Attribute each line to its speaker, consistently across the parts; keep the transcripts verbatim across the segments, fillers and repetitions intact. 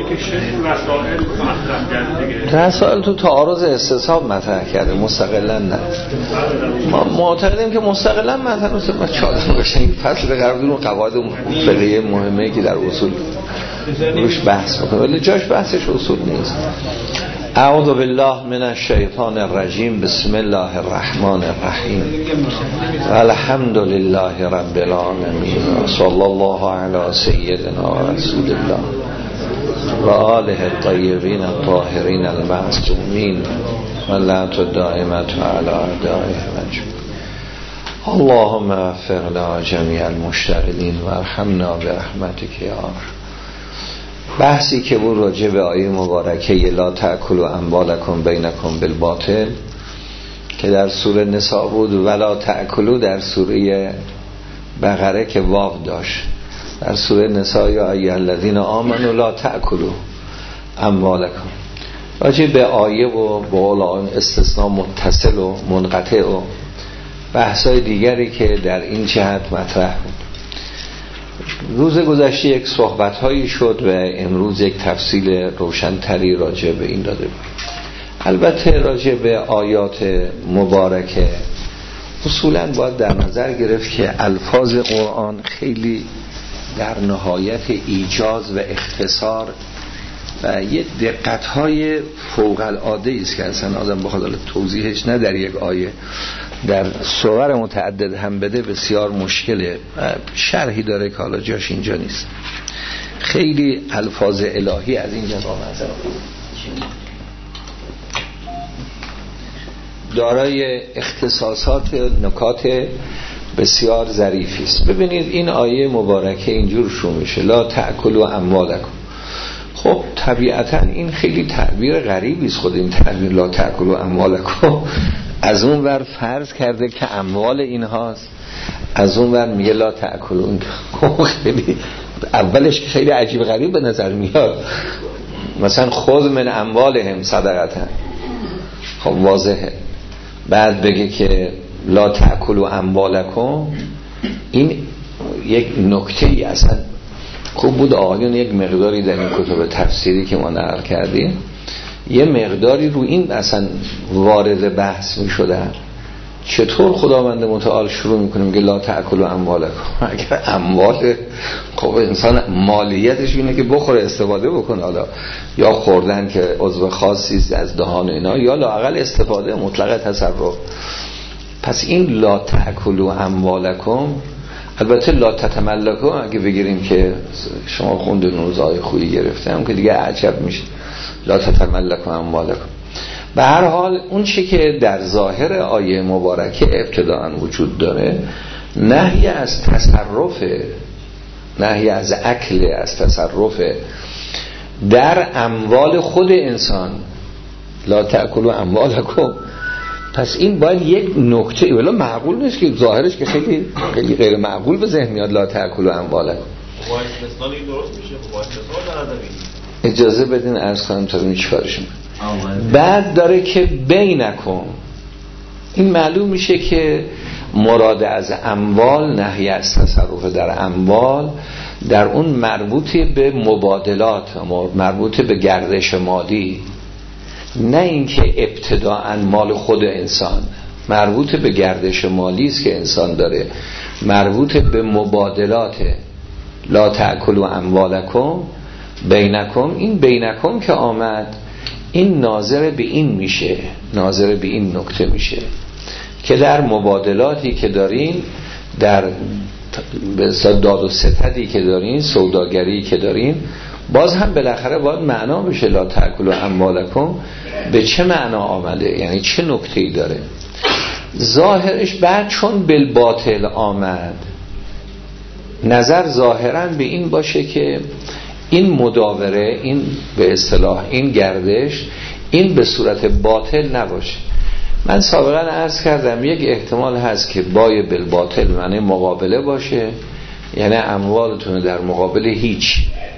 Speaker 1: رسائل تو تعارض استصحاب مطرح کرده، مستقلا نه. ما معتقدیم که مستقلا مطرح نیست. ما چهار باشه این فصل قراردون و قواعد فقهی مهمه که در اصول روش بحث میکنه، ولی جاش بحثش اصول نیست. اعوذ بالله من الشیطان الرجیم. بسم الله الرحمن الرحیم. الحمد لله رب العالمین و صلی الله علی سیدنا رسول الله و آله الطیبین الطاهرین المعصومین و لعنت الدائمة علی اعدائهم اجمعین. اللهم اغفر لنا جمیع المشتغلین و ارحمنا برحمتک یا ارحم. بحثی که بود راجع به آیه مبارکه لا تأکلوا اموالکم بینکم بالباطل که در سوره نساء بود، ولا تأکلوا در سوره بقره که واو داشت. در سوره نساء یا ایها الذین آمنوا لا تأکلوا اموالکم، راجع به آیه و با قول استثناء متصل و منقطع و بحثای دیگری که در این جهت مطرح بود. روز گذشته یک صحبت هایی شد و امروز یک تفصیل روشنتری راجع به این داده بود. البته راجع به آیات مبارکه اصولا باید در نظر گرفت که الفاظ قرآن خیلی در نهایت ایجاز و اختصار و یک دقت های فوق العاده است که اصلا آدم بخواد توضیحش نه در یک آیه، در صور متعدد هم بده بسیار مشکله. شرحی داره که حالا جاش اینجا نیست. خیلی الفاظ الهی از اینجا با نظر دارای اختصاصات نکات بسیار ظریفی است. ببینید این آیه مبارکه اینجور شروع میشه لا تأکلوا اموالکم. خب طبیعتا این خیلی تعبیر غریبی است. خود این تعبیر لا تأکلوا اموالکم از اون ور فرض کرده که اموال اینهاست، از اون ور میگه لا تأکلون. خیلی اولش که خیلی عجیب غریب به نظر میاد، مثلا خذ من اموالهم صدقه، خب واضحه. بعد بگه که لا تأکلوا اموالکم، این یک نکته ای اصلا خوب بود آقایون یک مقداری در این کتب تفسیری که ما نقل کردیم یه مقداری رو این اصلا وارد بحث می شدن. چطور خداوند متعال شروع میکنیم که لا تأکلوا اموالکم؟ اگر اموال خب انسان مالیتش اینه که بخوره استفاده بکنه، حالا یا خوردن که عضو خاصی از دهان اینا یا لااقل استفاده مطلق تصرف. پس این لا تأکلوا اموالکم، البته لا تتملکوا اگه بگیریم که شما خوندین روزهای خویی گرفتم که دیگه عجب میشه لا تتملکوا اموالکم. به هر حال اون چی که در ظاهر آیه مبارکه ابتداء وجود داره نهی از تصرف، نهی از اکل، از تصرف در اموال خود انسان. لا تأکلوا اموالکم، پس این باید یک نکته، ولی معقول نیست که ظاهرش که خیلی خیلی غیر معقول به ذهن میاد لا تأکلوا اموالکم.
Speaker 2: با استثناء این درست میشه، با استثناء در ادبی
Speaker 1: اجازه بدین عرض کنم تا ببینید چیکارش میکنه. بعد داره که بینکم، این معلوم میشه که مراد از اموال نهی از تصرف در اموال در اون مربوط به مبادلات، مربوط به گردش مالی، نه اینکه ابتداءً مال خود انسان، مربوط به گردش مالی است که انسان داره، مربوط به مبادلات. لا تأکلوا اموالکم بینکم، این بینکم که آمد این ناظر به این میشه، ناظر به این نکته میشه که در مبادلاتی که دارین، در داد و ستدی که دارین، سوداگری که دارین، باز هم بالاخره باید معنا بشه لا تأکلوا اموالکم به چه معنا آمده، یعنی چه نکته‌ای داره. ظاهرش بعد چون بالباطل آمد، نظر ظاهرا به این باشه که این مداوره، این به اصطلاح این گردش، این به صورت باطل نباشه. من سابقا عرض کردم یک احتمال هست که بای بالباطل معنی مقابله باشه، یعنی اموالتون در مقابل هیچ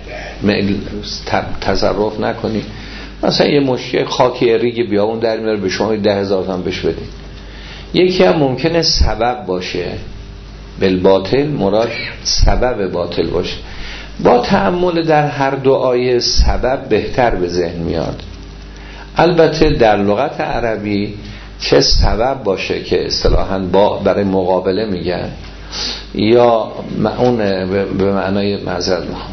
Speaker 1: تصرف نکنی. مثلا یه مشکل خاکی ریگ بیابون در میاره به شما ده هزار تومان بهش بدین. یکی هم ممکنه سبب باشه، بالباطل مراد سبب باطل باشه. با تأمل در هر دو آیه سبب بهتر به ذهن میاد. البته در لغت عربی چه سبب باشه که اصطلاحاً با برای مقابله میگن یا اون به معنای معذرت میخوام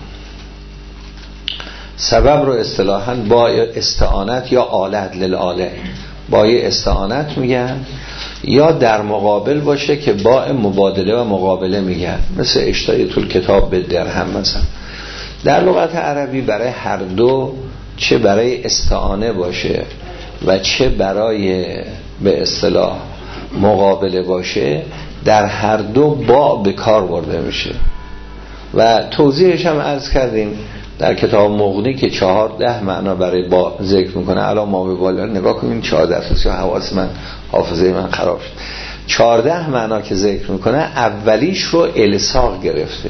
Speaker 1: سبب رو اصطلاحاً با استعانت یا آلت للآله با استعانت میگن، یا در مقابل باشه که با مبادله و مقابله میگن، مثل اشتای طول کتاب به درهم مثلا. در لغت عربی برای هر دو، چه برای استعانه باشه و چه برای به اصطلاح مقابله باشه، در هر دو با به کار برده میشه و توضیحش هم عرض کردیم در کتاب مغنی که چهارده معنا برای با ذکر میکنه. الان ما به بالا نگاه کنیم چهارده تا حواس من حافظه من خراب شد. چهارده معنا که ذکر میکنه اولیش رو الساق گرفته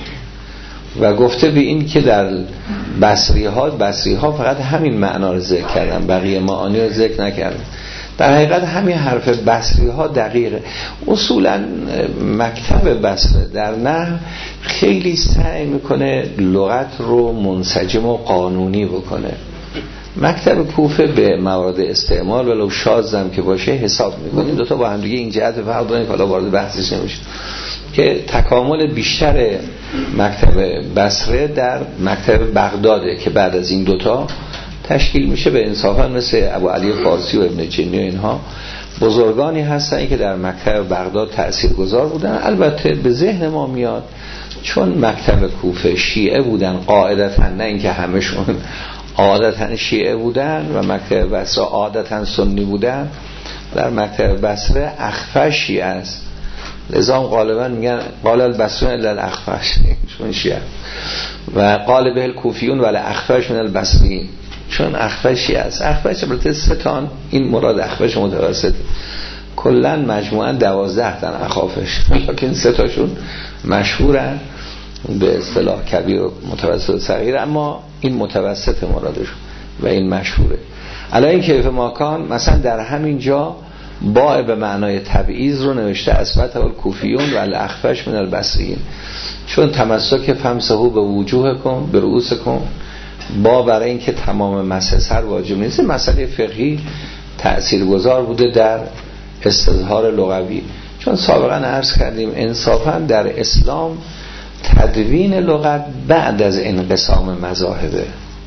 Speaker 1: و گفته به این که در بصری ها بصری ها فقط همین معنا رو ذکر کردن، بقیه معانی رو ذکر نکردن. در حقیقت همین حرف بصری ها دقیقه. اصولا مکتب بصره در نحو خیلی سعی میکنه لغت رو منسجم و قانونی بکنه. مکتب کوفه به موارد استعمال ولو شاذم که باشه حساب میکنه. دو تا با هم دیگه این جهت فرق دارن که حالا وارد بحثش نمیشه، که تکامل بیشتر مکتب بصره در مکتب بغداده که بعد از این دوتا تشکیل میشه. به انصافا مثل ابو علی فارسی و ابن جنی و اینها بزرگانی هستن که در مکتب بغداد تأثیرگذار بودن. البته به ذهن ما میاد چون مکتب کوفه شیعه بودن قاعدتا، نه اینکه همشون عادتا شیعه بودن و مکتب بصره عادتا سنی بودن، در مکتب بصره اخفش شیعه است، لذا غالبا میگن قال البصرون الا الاخفش چون شیعه، و قال به الکوفیون ولی اخفش من البصرین چون اخفشی است. اخفش البته ستان، این مراد اخفش متوسط، کلا مجموعا دوازده تن اخافش، لیکن سه تاشون مشهورن به اصطلاح کبیر و متوسط و صغیر، اما این متوسط مرادش و این مشهوره. الان این کیف ماکان مثلا در همین جا با به معنای تبعیض رو نوشته اثبت الکوفیون و الاخفش من البصرین، چون تمسک فمسحوا به وجوهکم به رؤوسکم، با برای اینکه تمام مسح سر واجب نیست. مسئله فقهی تأثیرگذار بوده در استظهار لغوی، چون سابقا عرض کردیم انصافا در اسلام تدوین لغت بعد از انقسام مذاهبه،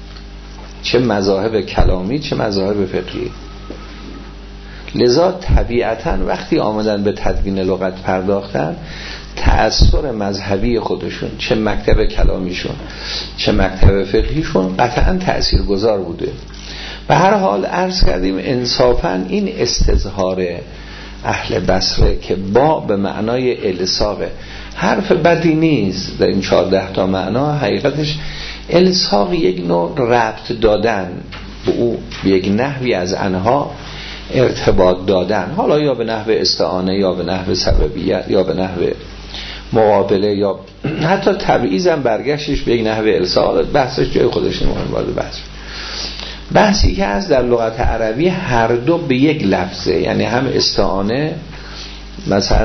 Speaker 1: چه مذاهب کلامی چه مذاهب فقهی. لذا طبیعتا وقتی آمدن به تدوین لغت پرداختن، تأثیر مذهبی خودشون چه مکتب کلامیشون چه مکتب فقهیشون قطعا تأثیر گذار بوده. به هر حال عرض کردیم انصافا این استظهار اهل بصره که با به معنای الساق حرف بدی نیست، در این چهارده تا معنا حقیقتش الساق یک نوع ربط دادن به او، به یک نحوی از انها ارتباط دادن، حالا یا به نحو استعانه یا به نحو سببیت یا به نحو مقابله یا حتی تبعیض هم برگشتش به یک نحو الساق. بحثش جای خودش نمونه وارد بحث. بحثی که از در لغت عربی هر دو به یک لفظه، یعنی هم استعانه مثلا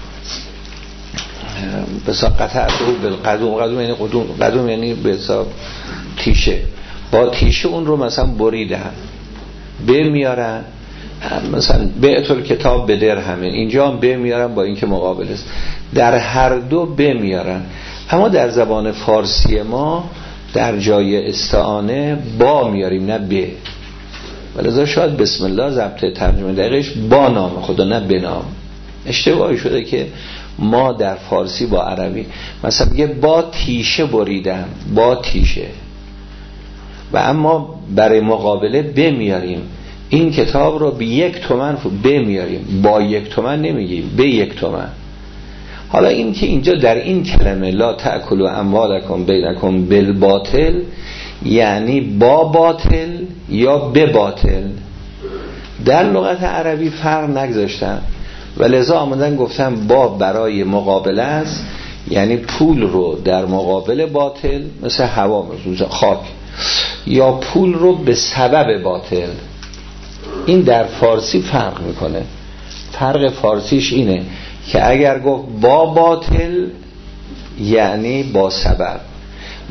Speaker 1: بسا قطعته بالقدوم، قدوم یعنی قدوم، قدوم یعنی بسا تیشه، با تیشه اون رو مثلا بریدن به میارن، مثلا بیعت کتاب به درهمه، اینجا هم به میارن با اینکه مقابل است، در هر دو به میارن. اما در زبان فارسی ما در جای استعانه با میاریم نه به، ولذا شاید بسم الله ضبط ترجمه دقیقش با نام خدا نه به نام. اشتباهی شده که ما در فارسی با عربی مثلا بگه با تیشه بریدم، با تیشه، و اما برای مقابله به میاریم. این کتاب رو به یک تومن به میاریم، با یک تومن نمیگیم، به یک تومن. حالا این که اینجا در این کلمه لا تأکلوا اموالکم بینکم بالباطل، یعنی با باطل یا به باطل، در لغت عربی فرق نگذاشتن و لذا آمدن گفتن با برای مقابله است، یعنی پول رو در مقابل باطل مثل هوا مثل خاک، یا پول رو به سبب باطل. این در فارسی فرق میکنه. فرق فارسیش اینه که اگر گفت با باطل یعنی با سبب،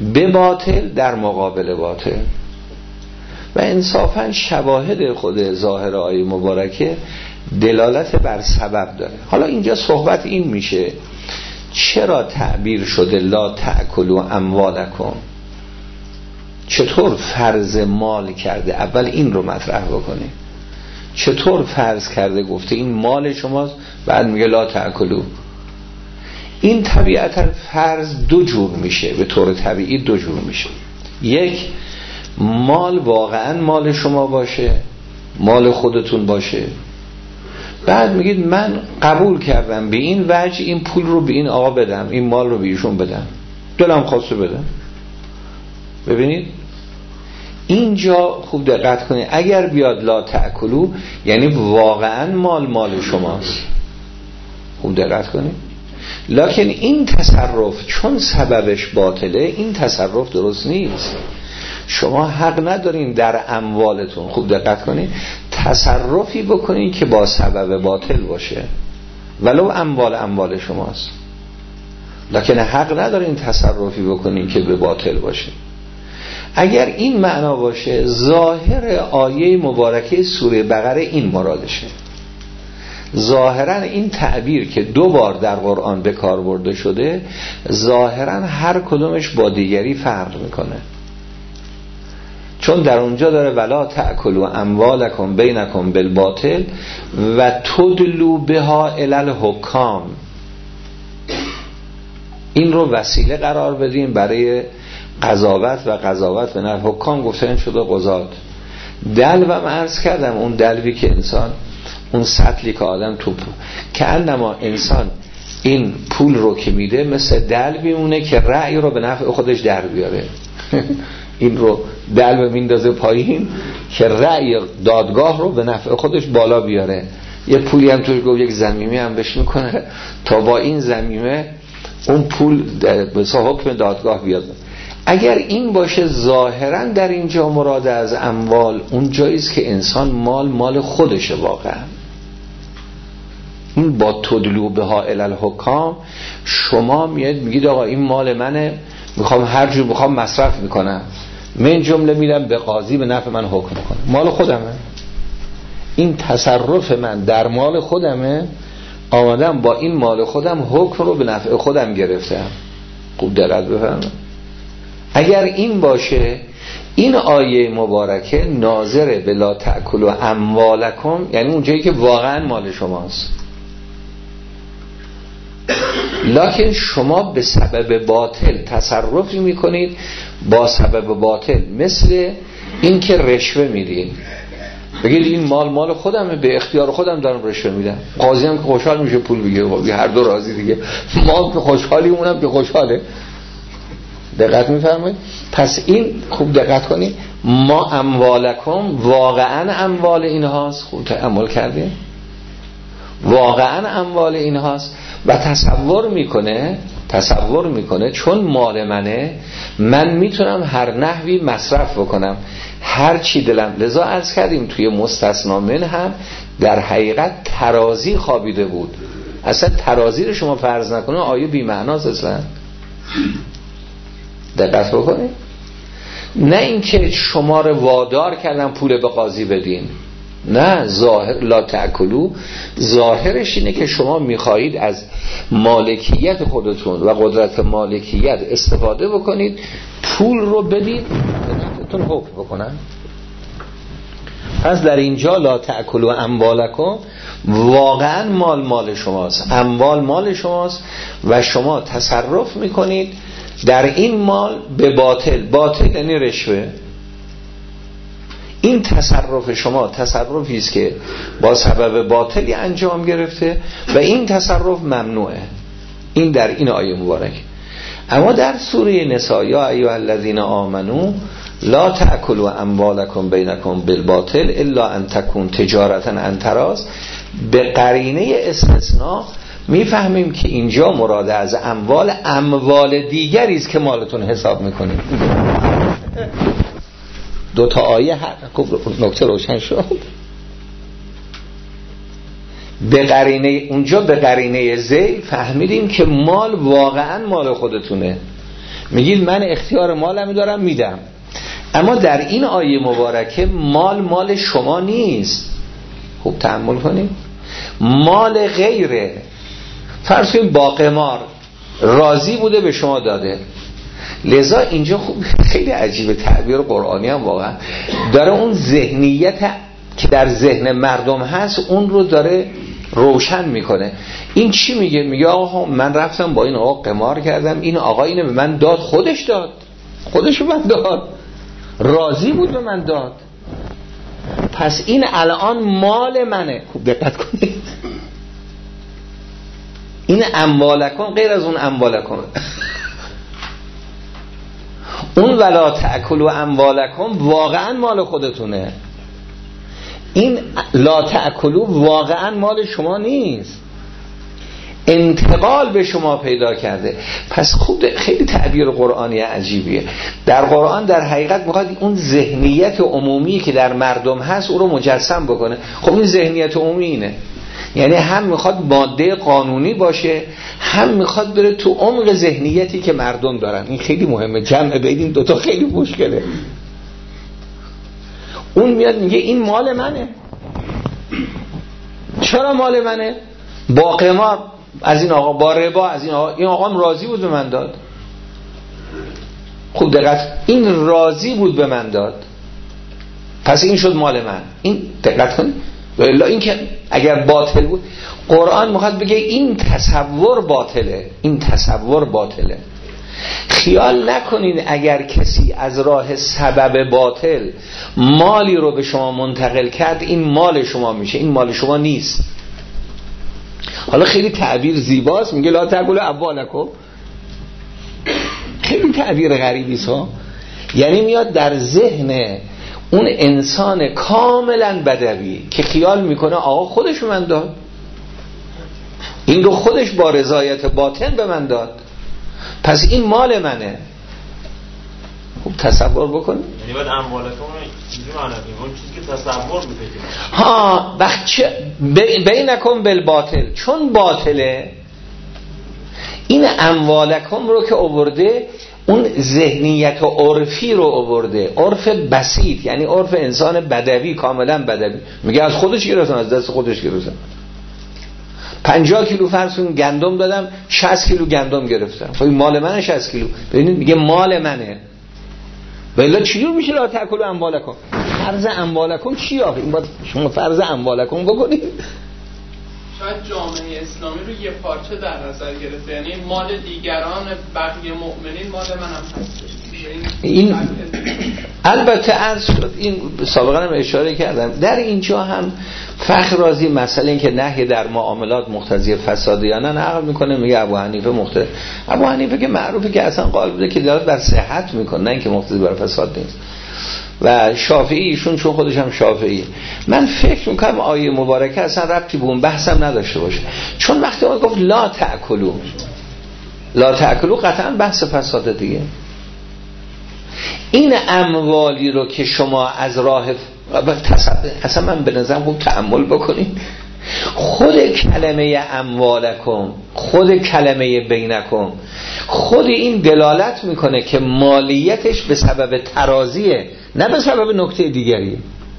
Speaker 1: به باطل در مقابل باطل. و انصافا شواهد خود ظاهر آیه مبارکه دلالت بر سبب داره. حالا اینجا صحبت این میشه چرا تعبیر شده لا تأکلوا اموالکم، چطور فرض مال کرده؟ اول این رو مطرح بکنه، چطور فرض کرده گفته این مال شماست، بعد میگه لا تأکلوا. این طبیعتا فرض دو جور میشه، به طور طبیعی دو جور میشه. یک، مال واقعا مال شما باشه، مال خودتون باشه، بعد میگید من قبول کردم به این وجه این پول رو به این آقا بدم، این مال رو به ایشون بدم، دلم خواسته بدم. ببینید اینجا خوب دقت کنید، اگر بیاد لا تأکلوا یعنی واقعا مال مال شماست. خوب دقت کنید. لکن این تصرف چون سببش باطله، این تصرف درست نیست. شما حق ندارین در اموالتون، خوب دقت کنید، تصرفی بکنین که با سبب باطل باشه، ولو اموال اموال شماست. لکن حق ندارین تصرفی بکنین که به باطل باشه. اگر این معنا باشه، ظاهر آیه مبارکه سوره بقره این مرادشه. ظاهرا این تعبیر که دو بار در قرآن به کار برده شده، ظاهرا هر کدومش با دیگری فرق میکنه. چون در اونجا داره ولا تأکلوا اموالکم بینکم بالباطل و تدلوا بها الی الحکام، این رو وسیله قرار بدیم برای قضاوت و قضاوت به نفع حکام گفتن شده قضات. دلو هم عرض کردم، اون دلوی که انسان، اون سطلی که آدم توپ که انما انسان این پول رو که میده مثل دلوی اونه که رأی رو به نفع خودش در بیاره. این رو دلو میندازه پایین که رأی دادگاه رو به نفع خودش بالا بیاره. یه پولی هم توش گفت یک زمیمه هم بهش میکنه تا با این زمیمه اون پول به حکم دادگاه بیاد. اگر این باشه ظاهرا در اینجا مراد از اموال اون جاییست که انسان مال مال خودشه واقعا. این با تدلو بها الی الحکام، شما میاد میگید آقا این مال منه، میخوام هر جور میخوام مصرف میکنم، من جمله میدم به قاضی به نفع من حکم کنه، مال خودمه، این تصرف من در مال خودمه، آمدم با این مال خودم حکم رو به نفع خودم گرفتم. خوب دقت بفرمایید. اگر این باشه، این آیه مبارکه ناظر به لا تأکلوا اموالکم، یعنی اون جایی که واقعا مال شماست، لکن شما به سبب باطل تصرفی میکنید، با سبب باطل، مثل این که رشوه میدید، بگید این مال مال خودمه، به اختیار خودم دارم رشوه میدم، قاضی هم که خوشحال میشه پول بگیره، هر دو راضی دیگه، ما که خوشحالی اونم که خوشحاله. دقت میفرمایید؟ پس این خوب دقت کنید، ما اموالکم واقعا اموال اینهاست. خوب تأمل کردیم؟ واقعا اموال اینهاست و تصور میکنه تصور میکنه چون مال منه، من میتونم هر نحوی مصرف بکنم، هر چی دلم. لذا عرض کردیم توی مستثنا من هم در حقیقت ترازی خوابیده بود. اصلا ترازی رو شما فرض نکنه آیه بی معناست اصلا. دقت بکنید، نه اینکه شما رو وادار کردن پول به قاضی بدین، نه، ظاهر لا تأکلوا ظاهرش اینه که شما میخواهید از مالکیت خودتون و قدرت مالکیت استفاده بکنید، پول رو بدید به نفعتون حکم بکنن. پس در اینجا لا تأکلوا اموالکم واقعا مال مال شماست، اموال مال شماست و شما تصرف میکنید در این مال به باطل. باطل یعنی رشوه. این تصرف شما تصرفی است که با سبب باطلی انجام گرفته و این تصرف ممنوعه. این در این آیه مبارک. اما در سوره نساء یا ایها الذین آمنو لا تأکلوا اموالکم بینکم بالباطل الا ان تکون تجارتا عن تراض، به قرینه استثناء میفهمیم که اینجا مراد از اموال اموال دیگری است که مالتون حساب میکنید. دو تا آیه هر نکته روشن شد. به قرینه اونجا به قرینه ذیل فهمیدیم که مال واقعا مال خودتونه، میگید من اختیار مالم دارم میدم، اما در این آیه مبارکه مال مال شما نیست. خوب تأمل کنید، مال غیره. فرض کنید با قمار راضی بوده به شما داده، لذا اینجا خوب خیلی عجیبه تعبیر قرآنی هم واقعا داره اون ذهنیت که در ذهن مردم هست اون رو داره روشن میکنه. این چی میگه؟ میگه آقا من رفتم با این آقا قمار کردم، این آقا اینو به من داد، خودش داد، خودشو من داد، راضی بود به من داد، پس این الان مال منه. خوب دقت کنید، این اموالکم غیر از اون اموالکم. اون ولا تأکلوا اموالکم واقعا مال خودتونه، این لا تأکلوا واقعا مال شما نیست، انتقال به شما پیدا کرده. پس خوب خیلی تعبیر قرآنی عجیبیه. در قرآن در حقیقت میخواد اون ذهنیت عمومی که در مردم هست او رو مجسم بکنه. خب این ذهنیت عمومی اینه، یعنی هم میخواد ماده قانونی باشه، هم میخواد بره تو عمق ذهنیتی که مردم دارن. این خیلی مهمه، جمع بین این دوتا خیلی مشکله. اون میاد میگه این مال منه. چرا مال منه؟ با قمار از این آقا، با ربا از این آقا، این آقا هم راضی بود به من داد. خوب دقت، این راضی بود به من داد، پس این شد مال من. این دقت کنید، الا این که اگر باطل بود، قرآن میخواد بگه این تصور باطله، این تصور باطله. خیال نکنین اگر کسی از راه سبب باطل مالی رو به شما منتقل کرد این مال شما میشه، این مال شما نیست. حالا خیلی تعبیر زیباست، میگه لا تأکلوا اموالکم، خیلی تعبیر غریبی است ها. یعنی میاد در ذهن اون انسان کاملا بدوی که خیال میکنه آقا خودش من داد، این رو خودش با رضایت باطن به من داد، پس این مال منه. خوب تصور بکنید.
Speaker 2: یعنی باید اموالکم اینجوری معنی کنیم، اون چیزی که تصور میکنید
Speaker 1: ها وقت چه بینکم بالباطل، چون باطله این اموالکم رو که آورده اون ذهنیت و عرفی رو آورده، عرف بسیط، یعنی عرف انسان بدوی، کاملا بدوی. میگه از خودش گرفتم، از دست خودش گرفتم، پنجاه کیلو فرسون گندم دادم، شصت کیلو گندم گرفتم، خب این مال منه شصت کیلو. ببینید میگه مال منه. ولی چجور میشه لا تأکلوا اموالکم؟ فرض اموالکم چیه آخه؟ این باید شما فرض اموالکم بکنید.
Speaker 3: شاید جامعه اسلامی رو یه پارچه در نظر گرفته، یعنی مال دیگران بقیه مؤمنین مال منم هست.
Speaker 1: این البته عرض شد، این سابقا هم اشاره کردم، در اینجا هم فخر رازی مسئله این که نهی در معاملات مقتضی فساد یا نه نقل میکنه، میگه ابو حنیفه مقتضی، ابو حنیفه که معروفه که اصلا قائل بوده که دلالت بر صحت میکنه، نه اینکه مقتضی بر فساد نیست. و شافعی ایشون چون خودش هم شافعی، من فکر میکنم آیه مبارکه اصلا ربطی به اون بحثم نداشته باشه، چون وقتی ما گفت لا تأکلوا، لا تأکلوا قطعا بحث فساد دیگه. این اموالی رو که شما از راه اصلا من به نظرم خوب تأمل بکنید، خود کلمه اموالکم، خود کلمه بینکم، خود این دلالت میکنه که مالیتش به سبب ترازیه، نه به سبب نکته دیگری.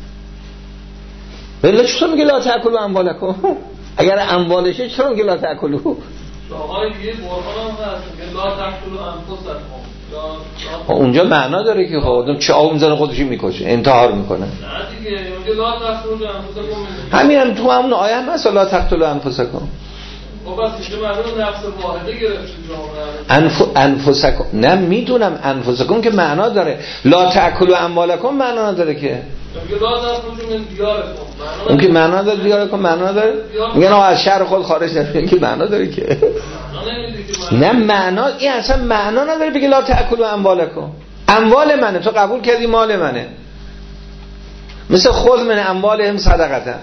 Speaker 1: ولی چطور میگه لا تأکلوا اموالکم؟ اگر اموالشه چطور میگه لا تأکلوا؟
Speaker 3: آقای دیگه قرآن هم هست که لا تقتلوا انفسکم،
Speaker 1: اونجا معنا داره که خودم چه آب میزنه خودشی میکشه، انتحار میکنه.
Speaker 3: نه دیگه میگه لا تقتلوا انفسکم،
Speaker 1: همین هم تو همون آیه هم هست لا تقتلوا انفسکم.
Speaker 3: خب بس اینجا معنا نفس واحده گرفتید
Speaker 1: انف... انفسکم، نه میدونم انفسکم که معنا داره، لا تأکلوا اموالکم معنا نداره که.
Speaker 3: میگه لا تخرجوا من دیارکم،
Speaker 1: اون که معنا داره، دیارکم معنا داره، میگن آقا از شهر خود خارج نشید، که معنا داره که. نه معنا، این اصلا معنا نداره بگه لا تأکلوا اموالکم. اموال منه، تو قبول کردی مال منه، مثل خود من اموالهم صدقه،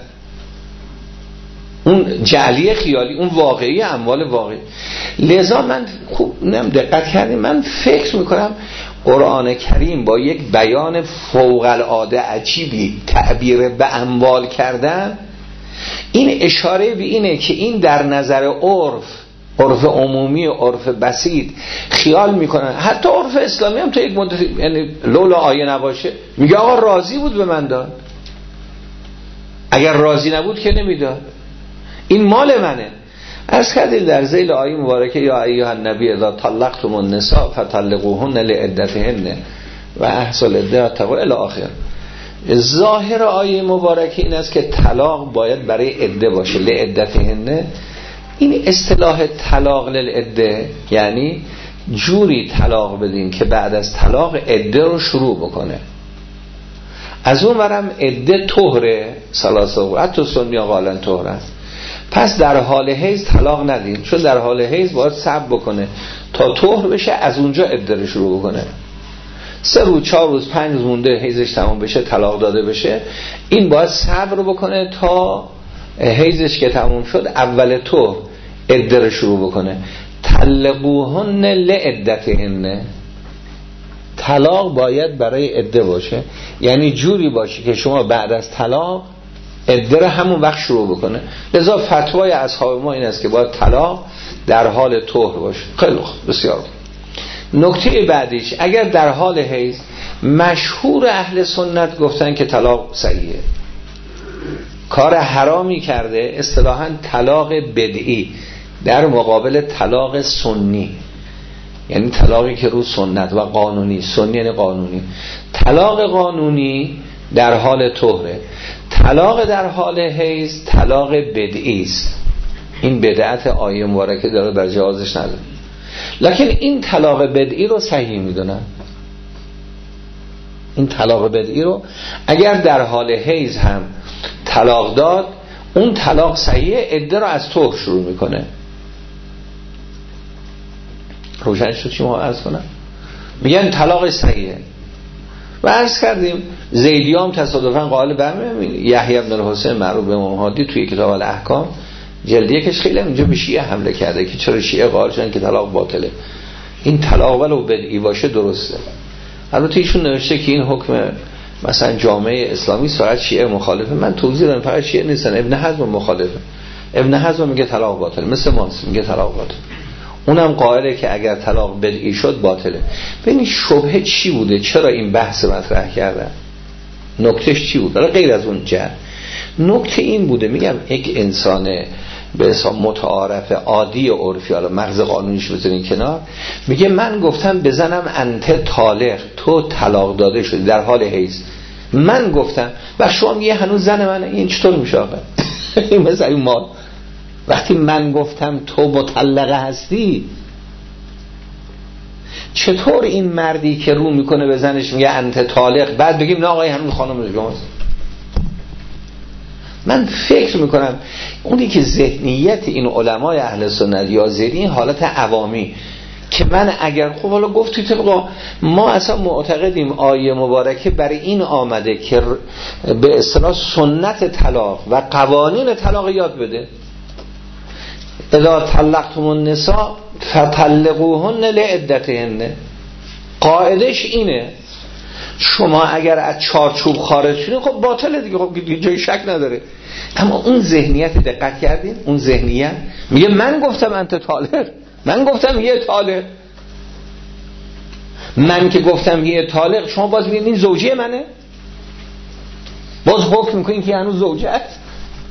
Speaker 1: اون جعلی خیالی، اون واقعی اموال واقعی. لذا من خوب نم دقت کردیم، من فکر میکنم قرآن کریم با یک بیان فوق العاده عجیبی تعبیر به اموال کردن، این اشاره به اینه که این در نظر عرف عرف عمومی و عرف بسیط خیال میکنن، حتی عرف اسلامی هم تا یک مدت، یعنی لولا آیه نباشه میگه آقا راضی بود به من داد، اگر راضی نبود که نمیداد، این مال منه. عرض کردیم در ذیل آیه مبارکه یا ایها النبی اذا طلقتم النساء فطلقوهن لعدتهن و احصوا العده واتقوا الی آخر. ظاهر آیه مبارکه این است که طلاق باید برای عده باشه، لعدتهن. این اصطلاح طلاق للعده یعنی جوری طلاق بدین که بعد از طلاق عده رو شروع بکنه. از اون ورم عده طهره، ثلاثه و حتی سنی قالن طهره است. پس در حال حیض طلاق ندین، چون در حال حیض باید صبر بکنه تا طهر بشه، از اونجا عده رو شروع بکنه. سه روز، چهار روز، پنج روز مونده حیضش تمام بشه، طلاق داده بشه، این باید صبر بکنه تا حیضش که تمام شد اول طهر عده رو شروع بکنه. طلقوهن لعدتهن، طلاق باید برای عده باشه، یعنی جوری باشه که شما بعد از طلاق عده رو همون وقت شروع بکنه. لذا فتوای اصحاب ما این است که باید طلاق در حال طهر باشه. خیلی خوب، بسیار. نکته بعدیش اگر در حال حیض، مشهور اهل سنت گفتن که طلاق صحیحه، کار حرامی کرده، اصطلاحاً طلاق بدعی در مقابل طلاق سنی، یعنی طلاقی که رو سنت و قانونی. سنی یعنی قانونی. طلاق قانونی در حال طهره، طلاق در حال حیض طلاق بدعی است. این بدعت آیه مبارکه داره بر جوازش نداره، لکن این طلاق بدعی رو صحیح میدونن. این طلاق بدعی رو اگر در حال حیض هم طلاق داد، اون طلاق صحیحه، عده رو از طهر شروع میکنه. روشن شد چی ما عرض کنم؟ میگن طلاق صحیحه. و عرض کردیم زیدیام تصادفاً قائل برمی یحیی بن الحسین معروف به امام هادی توی کتاب الاحکام جلد یکش خیلی اینجا به شیعه حمله کرده که چرا شیعه قائل شدن که طلاق باطله. این طلاق ولو بدعی باشه درسته. البته ایشون نوشته که این حکم مثلا جامعه اسلامی فقط شیعه مخالفه. من توضیح دادم فقط شیعه نیستن، ابن حزم مخالفه. ابن حزم میگه طلاق باطل، مثل ماست میگه طلاق باطل. اونم قائله که اگر طلاق بدعی شد باطله. ببین شبهه چی بوده؟ چرا این بحث مطرح کردن؟ نکتهش چی بود؟ غیر از اون جهت نکته این بوده، میگم یک انسان به حساب متعارف عادی و عرفی، حالا مغز قانونیش بزنین کنار، میگه من گفتم بزنم انت طالق، تو طلاق داده شدی در حال حیض، من گفتم و شما میگه هنوز زن منه. این چطور میشه آقا؟ این مثل این مال وقتی من گفتم تو مطلقه هستی، چطور این مردی که رو میکنه به زنش میگه انت طالق، بعد بگیم نه آقای همین خانم شماست؟ من فکر میکنم اونی که ذهنیت این علمای اهل سنت یا زیدی حالت عوامی که من اگر خب حالا گفت توی طبقا ما اصلا معتقدیم آیه مبارکه برای این آمده که به اصطلاح سنت طلاق و قوانین طلاق یاد بده. اذا طلقتم النساء فطلقوهن لعدتهن، قاعدش اینه. شما اگر از چارچوب خارج شدین خب باطله دیگه، خب جای شک نداره. اما اون ذهنیت دقت کردین؟ اون ذهنیت میگه من گفتم انت طالق، من گفتم یه طالق، من که گفتم یه طالق، شما باز میگین این زوجه منه، باز حکم میکنین که هنوز زوجه است.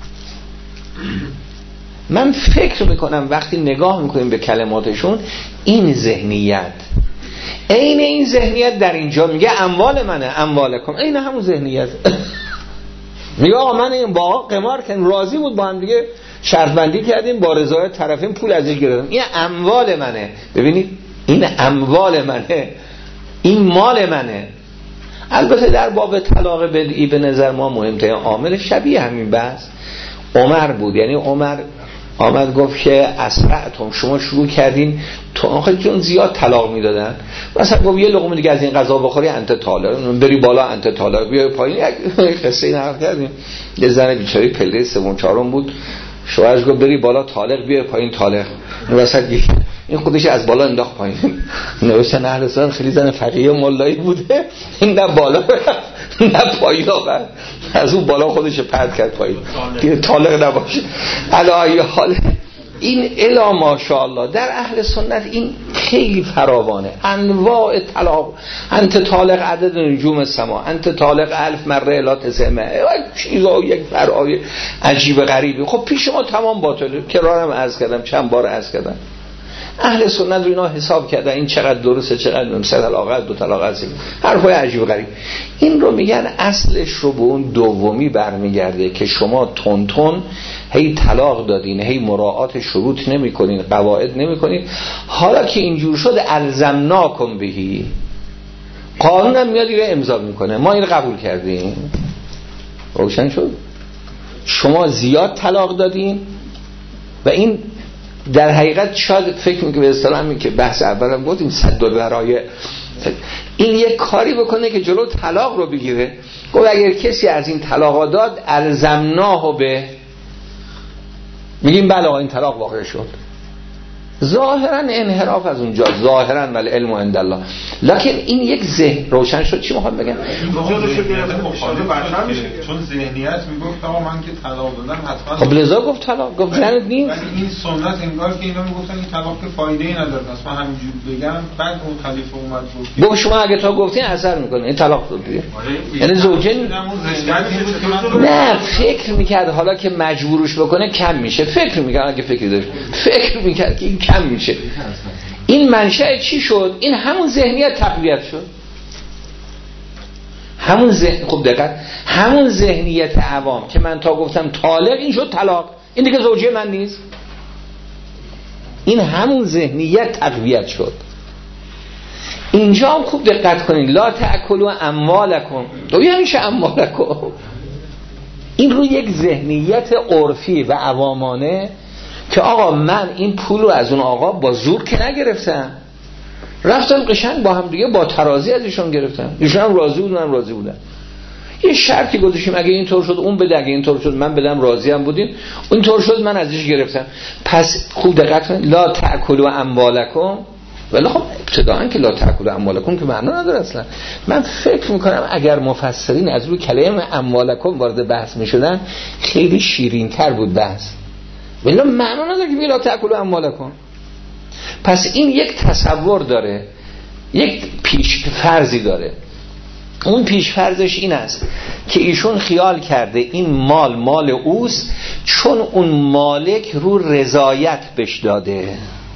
Speaker 1: من فکر میکنم وقتی نگاه میکنیم به کلماتشون، این ذهنیت این این ذهنیت در اینجا میگه اموال منه، اموالکم، این همون ذهنیت. میگه آقا من این با قمار کردم، راضی بود با هم دیگه شرط بندی کردیم، با رضایت طرفین پول ازش گرفتم، این اموال منه. ببینید این اموال منه، این مال منه. البته در باب طلاق بدعی به نظر ما مهمترین عامل شبیه همین بحث عمر بود. یعنی عمر آمد گفت که اسرعتم، شما شروع کردین تو آخر چون زیاد طلاق میدادن، مثلا گفت یه لقمه دیگه از این غذا بخوری انت طالق، بری بالا انت طالق، بیای پایین. یک قصه این حرف کردیم، یه زن بیچاره پله سوم چهارم بود، شوهرش گفت بری بالا طالق، بیای پایین طالق. وسط این خودش از بالا انداخت پایین. نوشتن اهل سنت خیلی زن فقیه مولایی بوده، این نه بالا نه پایین آقا، از اون بالا خودش پرت کرد پایین که طالق نباشه. علی حال این الا ماشاءالله در اهل سنت این خیلی فراوانه، انواع طلاق، انت طالق عدد نجوم السما، انت طالق الف مره لا تسمع، چیزا یک فرای عجیب غریبی. خب پیش ما تمام باطله، کرارم عرض کردم، چند بار عرض کردم. اهل سنت رو اینا حساب کردن این چقدر درسته، چقدر نمیشه، طلاق دو طلاق است، حرفای عجیب غریب. این رو میگن اصلش رو به اون دومی برمیگرده که شما تون تون هی طلاق دادین، هی مراعات شروط نمی کنین، قواعد نمی کنین. حالا که اینجور شد الزمناکم بهی، قانون هم میاد اینو امضا میکنه، ما این قبول کردیم. روشن شد؟ شما زیاد طلاق دادین و این در حقیقت شاید فکر میکنه به اصطلاح همین که بحث اولم گفتیم صد برای این یک کاری بکنه که جلو طلاق رو بگیره. گفت اگر کسی از این طلاقا داد الزمناه به، میگیم بله آقا این طلاق واقع شد. ظاهرا انحراف از اونجا، ظاهرا ولی علم عند الله، لکن این یک ذهن روشن شد. چی میخوام بگم؟
Speaker 4: چون ذهنیت میگفت آقا من که طلاق دادم حتما،
Speaker 1: خب لذا گفت طلاق، گفت زنت نیست.
Speaker 4: ولی این سنت انگار که اینا میگفتن این طلاق که فایده ای نداره، پس من همینجوری بگم. بعد اون خلیفه اومد گفت
Speaker 1: گفت شما اگه تا گفتین اثر میکنه این طلاق داد دیگه. یعنی زوجین نه فکر میکرد حالا که مجبورش بکنه کم میشه، فکر میکرد اگه فکری داشت فکر میکرد که این کم میشه. این منشأ چی شد؟ این همون ذهنیت تقویت شد، همون ذهن. خب دقت، همون ذهنیت عوام که من تا گفتم طالق این شد طلاق، این دیگه زوجه من نیست. این همون ذهنیت تقویت شد. اینجا هم خوب دقت کنین، لا تأکلوا اموالکم، تو یعنی چه اموالکم؟ این رو یک ذهنیت عرفی و عوامانه که آقا من این پول رو از اون آقا با زور که نگرفتم، رفتم قشنگ با هم دیگه با ترازی ازشون گرفتم، ایشون هم راضی بودن، هم راضی بودن. یه شرطی گذاشتیم اگه این طور شد اون بده، اگه این طور شد من بدم، راضی هم بودیم. اون طور شد من ازش گرفتم. پس خوب دقت کنید، لا تأکلوا اموالکم. ولی خب ابتداءً که لا تأکلوا اموالکم که معنا نداره اصلا. من فکر میکنم اگر مفسرین از روی کلمه اموالکم وارد بحث میشدن خیلی شیرین‌تر بود بحث. ولی معنا نداره که لا تأکلوا اموالکم. پس این یک تصور داره، یک پیش فرضی داره. اون پیش فرضش این است که ایشون خیال کرده این مال مال اوست چون اون مالک رو رضایت بهش داده.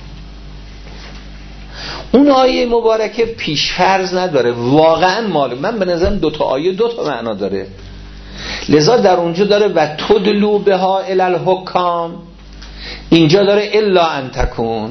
Speaker 1: اون آیه مبارکه پیش فرض نداره، واقعا مال. من به نظرم دو تا آیه دو تا معنا داره. لذا در اونجا داره و تدلو بها الی الحکام، اینجا داره الا ان تکون.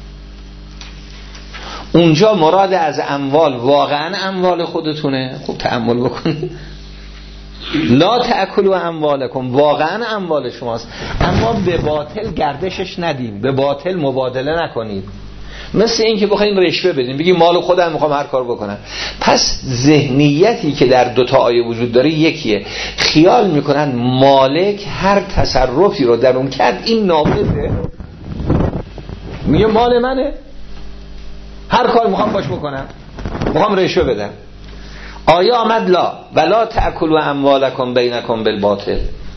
Speaker 1: اونجا مراد از اموال واقعا اموال خودتونه. خوب تأمل بکنید، لا تأکلوا اموالکم، واقعا اموال شماست، اما به باطل گردشش ندین، به باطل مبادله نکنید. مثل این که بخواین رشوه بدین، بگی مال خودم میخوام هر کار بکنم. پس ذهنیتی که در دو تا آیه وجود داره یکیه، خیال میکنن مالک هر تصرفی رو در اون کرد این ناقصه، میگه مال منه، هر کار میخوام باش بکنم، میخوام رشوه بدم. آیه آمد لا ولا تأکلوا اموالکم بینکم بالباطل.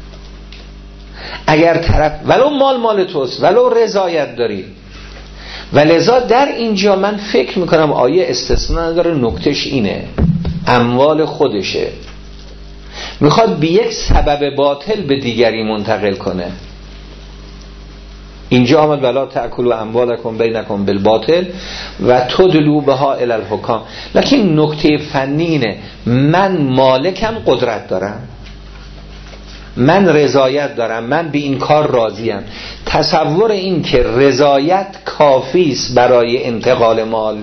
Speaker 1: اگر طرف ولو مال مال توست، ولو رضایت داری، ولذا در اینجا من فکر میکنم آیه استثناء نداره، نکتهش اینه اموال خودشه، میخواد به یک سبب باطل به دیگری منتقل کنه. اینجا آمد ولا تأکلوا اموالکم بینکم بالباطل و تدلوا بها الی الحکام. لکن نکته فنی اینه، من مالکم، قدرت دارم، من رضایت دارم، من به این کار راضیم. تصور این که رضایت کافی است برای انتقال مال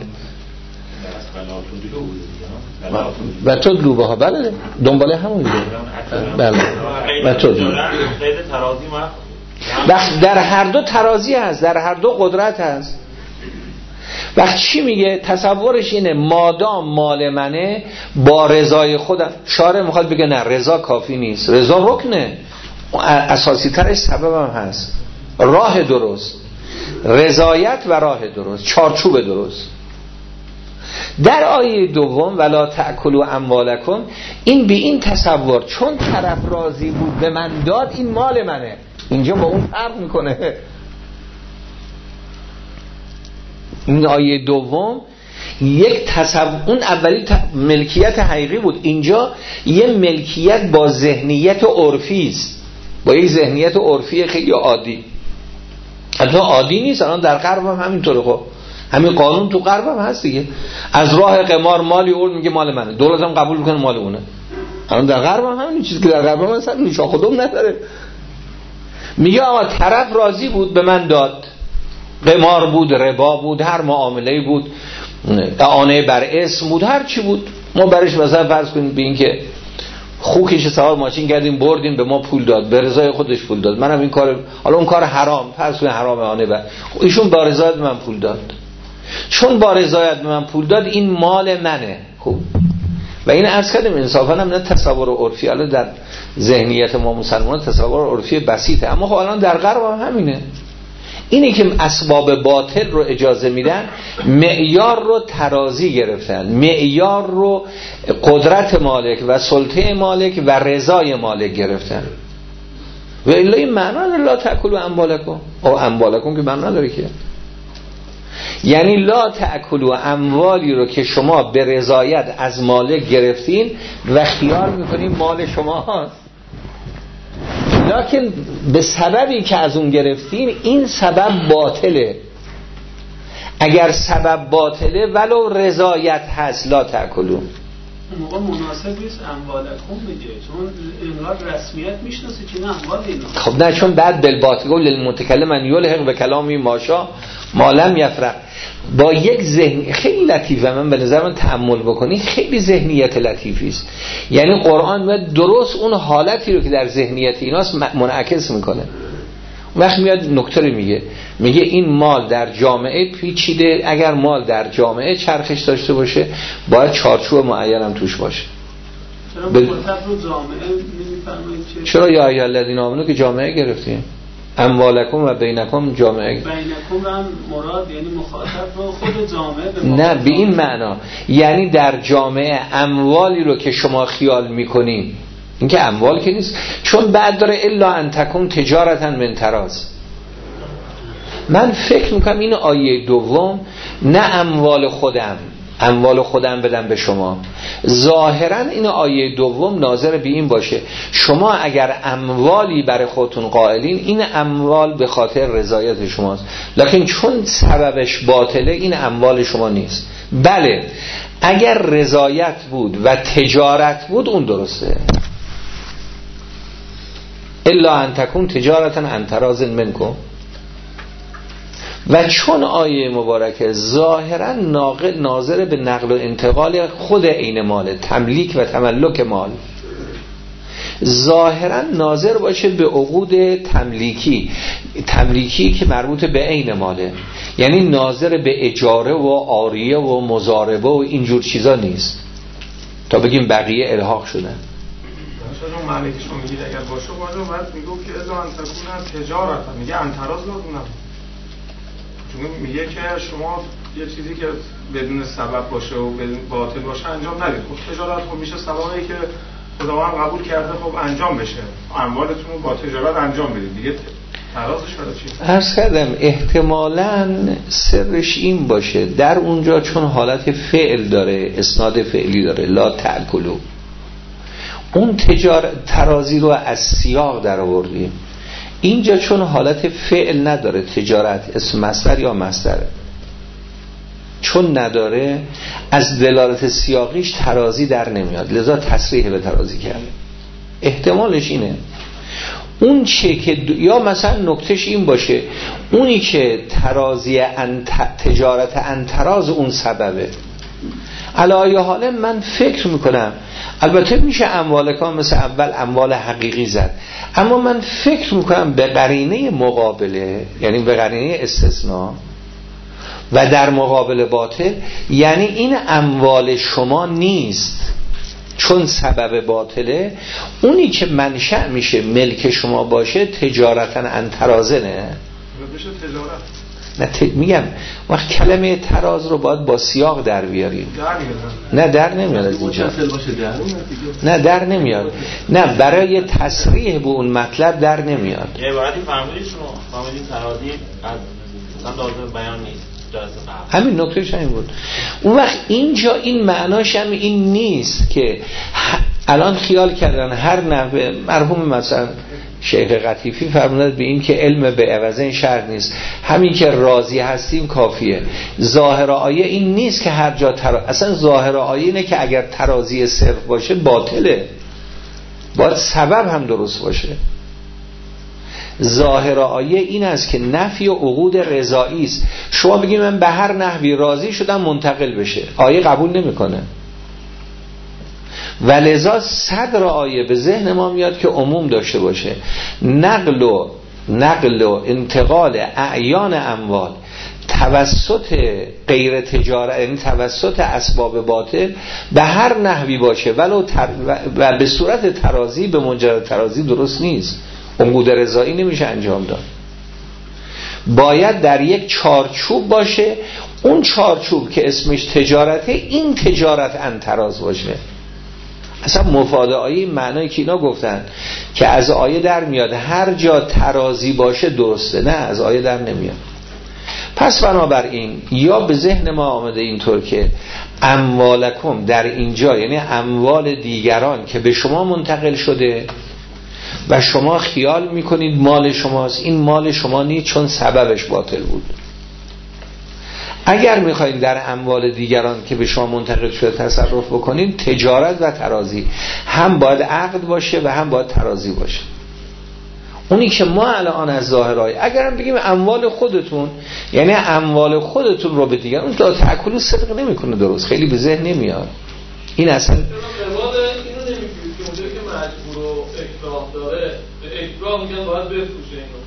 Speaker 1: و تدلوا بها، بله دنباله همون دیگه، بله و تدلوا. وقت در هر دو ترازی هست، در هر دو قدرت هست. وقت چی میگه؟ تصورش اینه مادام مال منه با رضای خودم. شارع میخواد بگه نه رضا کافی نیست، رضا رکنه، اساسی ترش سبب هم هست، راه درست، رضایت و راه درست، چارچوب درست. در آیه دوم ولا تأکلوا اموالکم، این به این تصور چون طرف راضی بود به من داد این مال منه. اینجا با اون فرق میکنه. این آیه دوم یک تصور، اون اولی ملکیت حقیقی بود، اینجا یه ملکیت با ذهنیت عرفی است، با یک ذهنیت عرفی خیلی عادی. البته عادی نیست، الان در غرب هم همینطوره. خب همین قانون تو غرب هم هست دیگه، از راه قمار مالی اون میگه مال منه، دولت هم قبول میکنه مال اونه. الان در غرب هم همین چیزی که در غرب هم هست، نیشا خودم نداره. میگه آقا طرف راضی بود به من داد، قمار بود، ربا بود، هر معامله بود، اعانه بر اسم بود، هر چی بود، ما برش مثلا فرض کنیم به این که خوکش سوار ماشین کردیم بردیم به ما پول داد، به رضای خودش پول داد، منم این کار، حالا اون کار حرام، فرض کنیم حرام اعانه بر، ایشون با رضایت به من پول داد، چون با رضایت به من پول داد این مال منه. خوب، و این عرض کردیم انصافا هم نه تصور عرفی، الان در ذهنیت ما مسلمان تصور عرفی بسیطه، اما خب الان در غرب هم همینه. اینی که اسباب باطل رو اجازه میدن، معیار رو ترازی گرفتن، معیار رو قدرت مالک و سلطه مالک و رضای مالک گرفتن. و الا این معنا لا تأکلوا اموالکم، او اموالکم که معنا نداره که، یعنی لا تأکلوا اموالی رو که شما به رضایت از مالک گرفتین و خیال میکنین مال شما هست، لکن به سببی که از اون گرفتین این سبب باطله. اگر سبب باطله ولو رضایت هست لا تأکلوا.
Speaker 5: موقع مناسب نیست اموالکم بگه، چون انگار رسمیت میشناسه که نه اموال اینا. خب
Speaker 1: نه، چون بعد بالباطل قول للمتکلم ان یلحق به کلامی ماشا ما لم یفرق. با یک ذهن خیلی لطیفه، من به نظر من تأمل بکنی خیلی ذهنیت لطیفی است. یعنی قرآن میاد درست اون حالتی رو که در ذهنیت ایناست منعکس میکنه. وقت میاد نکته رو میگه، میگه این مال در جامعه پیچیده، اگر مال در جامعه چرخش داشته باشه باید چارچوب معین هم توش باشه.
Speaker 5: چرا به... مطلب رو جامعه نمیفرمایید چه؟
Speaker 1: چرا یا ایها الذین آمنو که جامعه گرفتیم، اموالکم و بینکم جامعه،
Speaker 5: بینکم هم مراد یعنی مخاطب رو خود جامعه به
Speaker 1: نه به این معنا، یعنی در جامعه اموالی رو که شما خیال میکنین، این که اموال که نیست، چون بعد داره الا ان تکون تجارتا من تراز. من فکر میکنم این آیه دوم نه اموال خودم، اموال خودم بدم به شما، ظاهرا این آیه دوم ناظر به این باشه شما اگر اموالی برای خودتون قائلین این اموال به خاطر رضایت شماست، لکن چون سببش باطله این اموال شما نیست. بله اگر رضایت بود و تجارت بود اون درسته، الا ان تکون تجارتا عن تراض منکم. و چون آیه مبارکه ظاهرا ناظر به نقل و انتقال خود عین مال، تملیک و تملک مال، ظاهرا ناظر باشه به عقود تملیکی، تملیکی که مربوط به عین ماله، یعنی ناظر به اجاره و عاریه و مضاربه و اینجور چیزا نیست تا بگیم بقیه الحاق شدن.
Speaker 4: شاید اون معنی که شما میگید اگر باشه باید باید میگو که الا ان تکون تجارت، میگه انتراز لازم، چون میگه که شما یه چیزی که بدون سبب باشه و بدون باطل باشه انجام ندید. خب تجارت خب میشه سببی که خداوند قبول کرده خب انجام بشه، اموالتون رو با تجارت انجام بدید دیگه. ترازش برای چی؟
Speaker 1: عرض کردم احتمالاً سرش این باشه در اونجا چون حالت فعل داره، اسناد فعلی داره، لا تأکلوا، اون تجارت ترازی رو از سیاق در آوردیم، اینجا چون حالت فعل نداره، تجارت اسم مصدر یا مصدره، چون نداره از دلالت سیاقیش ترازی در نمیاد، لذا تصریح به ترازی کرده. احتمالش اینه. اون چه که د... یا مثلا نکتهش این باشه اونی که ترازی انت... تجارت انتراز اون سببه. علایه حاله من فکر میکنم البته میشه اموالکان مثل اول اموال حقیقی زد، اما من فکر میکنم به قرینه مقابله، یعنی به قرینه استثناء و در مقابل باطل، یعنی این اموال شما نیست چون سبب باطله، اونی که منشأ میشه ملک شما باشه تجارتا انترازه نه
Speaker 4: بشه تجارت
Speaker 1: نه ت... میگم وقت کلمه تراز رو باید با سیاق در بیاریم.
Speaker 4: در
Speaker 1: نه در نمیاد از اینجا، نه در نمیاد، نه برای تصریح به اون مطلب در نمیاد.
Speaker 2: یه عبارتی فرمودید شما فرمودید ترازی از مثلا لازم بیان نیست،
Speaker 1: همین نکتهش همین بود. اون وقت اینجا این معناش هم این نیست که الان خیال کردن هر نحوه مرحوم مثلا شیخ قطیفی فرمودند به این که علم به عوضین شرط نیست، همین که راضی هستیم کافیه. ظاهر آیه این نیست که هر جا تر... اصلا ظاهر آیه اینه که اگر ترازی صرف باشه باطله، باید سبب هم درست باشه. ظاهر آیه این است که نفی و عقود رضایی است. شما بگید من به هر نحوی راضی شدم منتقل بشه، آیه قبول نمیکنه. ولذا صدر آیه به ذهن ما میاد که عموم داشته باشه. نقل و نقل و انتقال اعیان اموال توسط غیر تجارت، یعنی توسط اسباب باطل به هر نحوی باشه ولو تر و به صورت ترازی، به مجرد ترازی درست نیست. عقود رضایی نمیشه انجام داد. باید در یک چارچوب باشه، اون چارچوب که اسمش تجارته این تجارت انتراز باشه. اصلا مفاد آیه معنایی که اینا گفتن که از آیه در میاد هر جا ترازی باشه درسته، نه از آیه در نمیاد. پس بنابراین یا به ذهن ما آمده اینطور که اموالکم در اینجا یعنی اموال دیگران که به شما منتقل شده و شما خیال میکنید مال شماست، این مال شما نیست چون سببش باطل بود. اگر میخواید در اموال دیگران که به شما منتقل شده تصرف بکنید، تجارت و ترازی هم باید عقد باشه و هم باید ترازی باشه. اونی که ما الان از ظاهرهای اگر هم بگیم اموال خودتون، یعنی اموال خودتون رو به دیگران، اون تا تأکلو صدق نمیکنه، درست خیلی به ذهن نمیاد. این اصلا
Speaker 3: اینو نمیگید که اونجایی که مجبور و اکراه داره به اکراه میگن باید بفروشه اینو.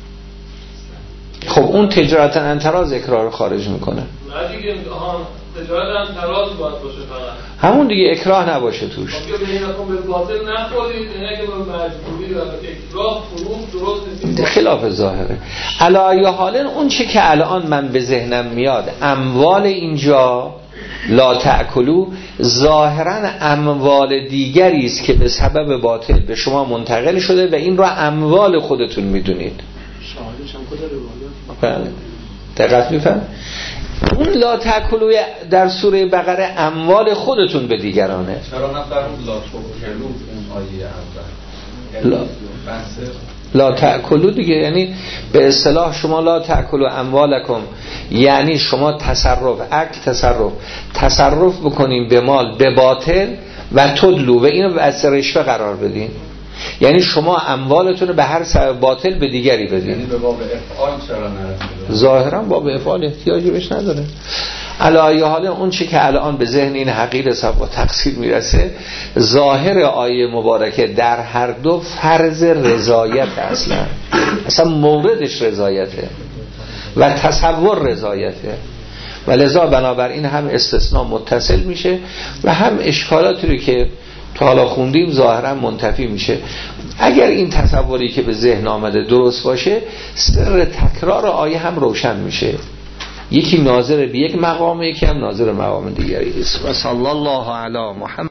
Speaker 1: خب اون تجارت انتراز اکراه رو خارج میکنه.
Speaker 3: نه دیگه ها تجارت انتراز باید باشه فقط.
Speaker 1: همون دیگه اکراه نباشه توش.
Speaker 3: خب بیا ببینید اون به باطل نخورید، اینه که به مجبوری و اکراه فروغ درست نیست.
Speaker 1: خلاف ظاهره. علی حال اون چه که الان من به ذهنم میاد اموال اینجا لا تأکلو ظاهرا اموال دیگری است که به سبب باطل به شما منتقل شده و این را اموال خودتون میدونید.
Speaker 5: شاهدش هم کده روایت.
Speaker 1: بله. دقت میفهم؟ اون لا تأکلو در سوره بقره اموال خودتون به دیگرانه.
Speaker 2: چرا نفرمود لا تأکلو اون آیه اول؟
Speaker 1: لا لا تأکلو دیگه یعنی به اصطلاح شما لا تأکلو اموالکم، یعنی شما تصرف اکل تصرف تصرف بکنین به مال به باطل و تدلو و اینو از رشوه قرار بدین، یعنی شما اموالتون رو به هر سبب باطل به دیگری بدین.
Speaker 2: یعنی به باب افعال چرا نرسیده؟
Speaker 1: ظاهرا باب افعال احتیاجی بهش نداره. علی حال اون چی که الان به ذهن این حقیر صاحب و تقصیر میرسه، ظاهر آیه مبارکه در هر دو فرض رضایت اصلا اصلا موردش رضایته و تصور رضایته و لذا بنابراین هم استثناء متصل میشه و هم اشکالاتی رو که تا حالا خوندیم ظاهرا منتفی میشه. اگر این تصوری که به ذهن آمده درست باشه، سر تکرار آیه هم روشن میشه. یکی ناظر به یک مقام، یکی هم ناظر مقام دیگری است. و صلی الله علی محمد.